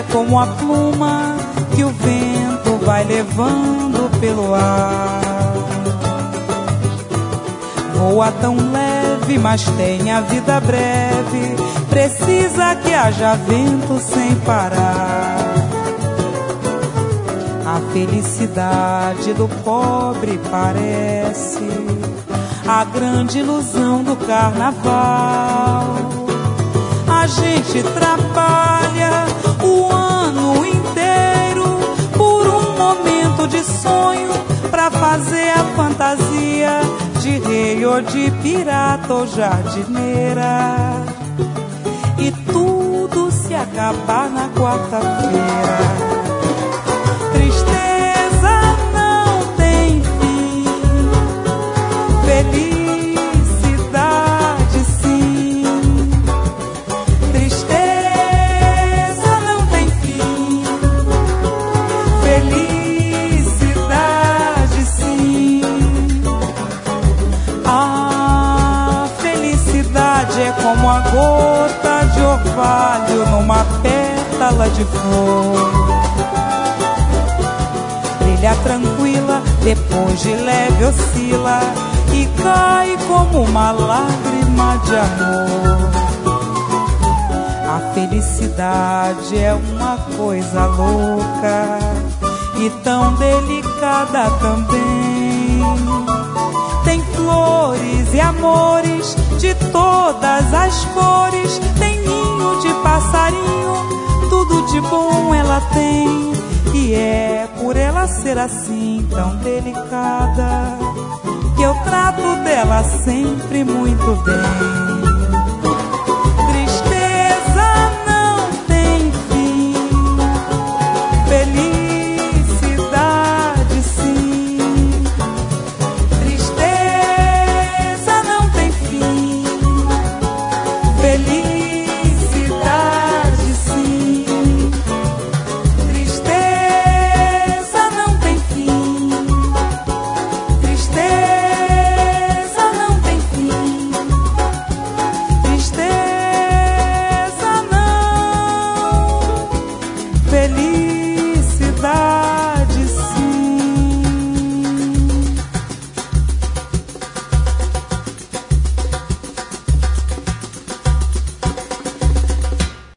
como a pluma que o vento vai levando pelo ar. Voa tão leve, mas tem a vida breve, precisa que haja vento sem parar. A felicidade do pobre parece a grande ilusão do carnaval. A gente trabalha o ano inteiro por um momento de sonho, pra fazer a fantasia de rei ou de pirata ou jardineira, e tudo se acabar na quarta-feira. Tristeza não tem fim, felicidade sim. Tristeza não tem fim, felicidade sim. A felicidade é como a gota de orvalho numa pétala de flor. Brilha tranquila, depois de leve oscila e cai como uma lágrima de amor. A felicidade é uma coisa louca e tão delicada também. Tem flores e amores de todas as cores, tem ninho de passarinho, tudo de bom ela tem. E é por ela ser assim tão delicada que eu trato dela sempre muito bem.